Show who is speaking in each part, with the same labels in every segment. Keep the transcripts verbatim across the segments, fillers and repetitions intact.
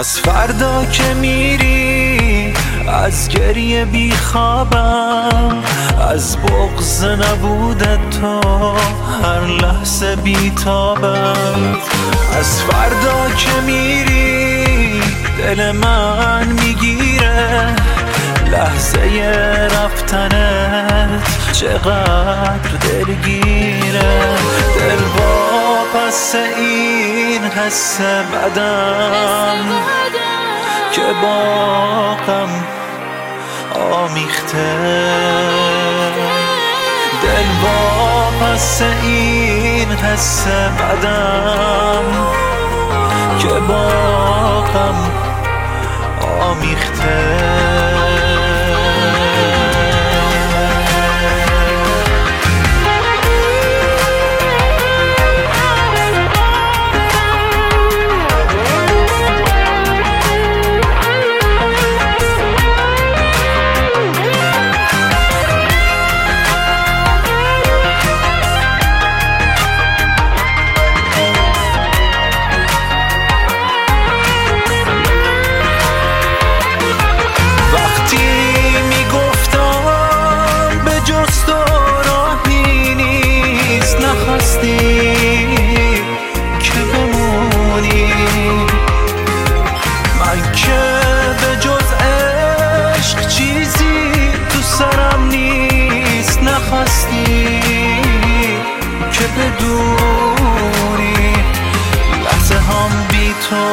Speaker 1: از فردا که میری از گریه بیخوابم، از بغض نبودت تو هر لحظه بیتابم. از فردا که میری دل من میگیره، لحظه رفتنت چقدر دلگیره. دل با پس این حس بدم که با غم آمیخته، دل با پس این حس بدم که با غم آمیخته. که بمونی من که به جز عشق چیزی تو سرم نیست. نخواستی که بدونی لحظه هم بی تو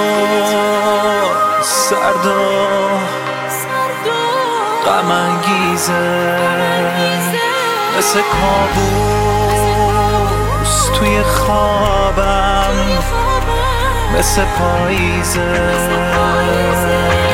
Speaker 1: سرد و غم انگیزه، مثل کابوس توی خوابم، مثل پاییزه.